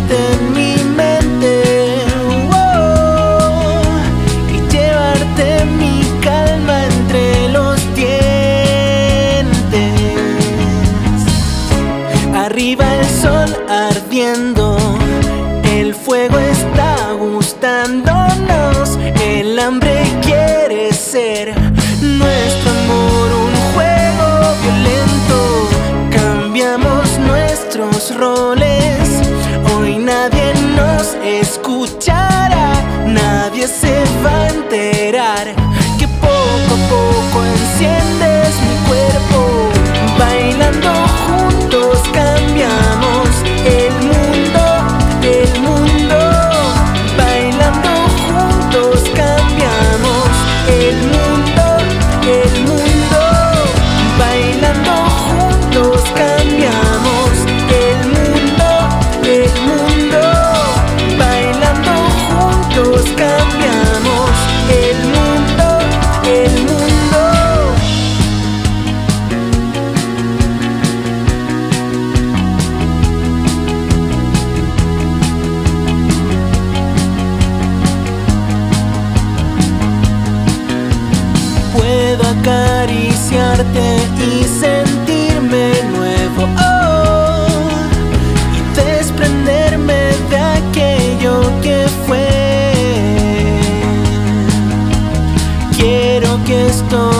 tenerte en mi mente, oh, y llevarte mi calma entre los dientes. Arriba el sol ardiendo, el fuego está gustándonos, el hambre quiere ser nuestro amor un juego violento. Cambiamos nuestros roles, hoy nadie nos escuchará, nadie se va a enterar que poco a poco enciendes mi cuerpo. Bailando juntos cambiamos el mundo, el mundo. Bailando juntos cambiamos el mundo, el mundo. Bailando juntos cambiamos el mundo, el mundo. Bailando juntos cambiamos el mundo, el mundo. Puedo acariciarte y sentirme nuevo, oh, y desprenderme de aquello que fue. Quiero que esto